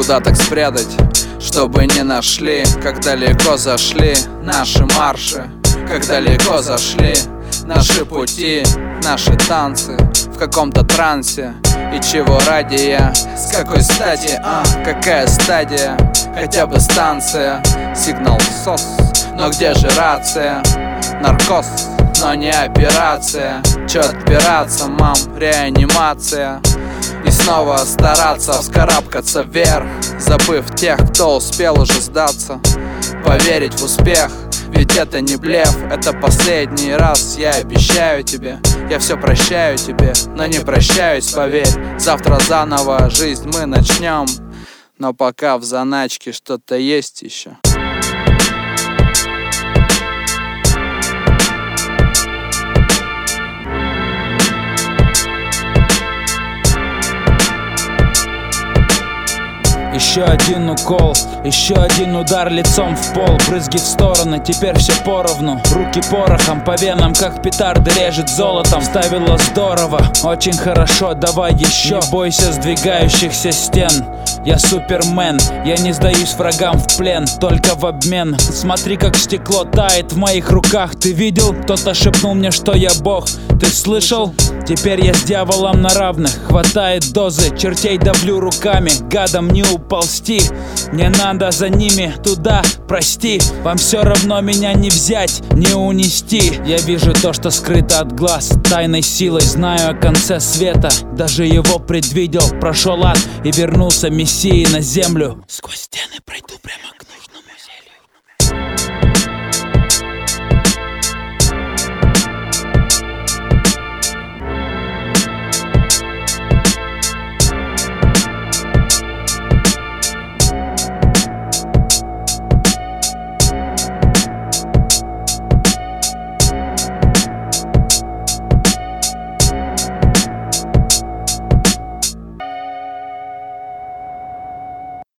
Куда так спрятать, чтобы не нашли? Как далеко зашли наши марши, как далеко зашли наши пути, наши танцы в каком-то трансе. И чего ради я, с какой стати, какая стадия? Хотя бы станция, сигнал СОС, но где же рация? Наркоз, но не операция. Чё отпираться, мам, реанимация. И снова стараться вскарабкаться вверх, забыв тех, кто успел уже сдаться. Поверить в успех, ведь это не блеф, это последний раз, я обещаю тебе. Я все прощаю тебе, но не прощаюсь, поверь. Завтра заново жизнь мы начнем, но пока в заначке что-то есть еще. Еще один укол, еще один удар лицом в пол. Брызги в стороны, теперь все поровну. Руки порохом по венам, как петарды режет золотом. Ставила здорово, очень хорошо, давай еще. Не бойся сдвигающихся стен, я супермен. Я не сдаюсь врагам в плен, только в обмен. Смотри, как стекло тает в моих руках. Ты видел? Кто-то шепнул мне, что я бог. Ты слышал? Теперь я с дьяволом на равных. Хватает дозы, чертей давлю руками. Гадом не уползти, мне надо за ними туда, прости. Вам все равно меня не взять, не унести. Я вижу то, что скрыто от глаз, тайной силой знаю о конце света. Даже его предвидел, прошел ад и вернулся мессией на землю. Сквозь стены пройду прямо к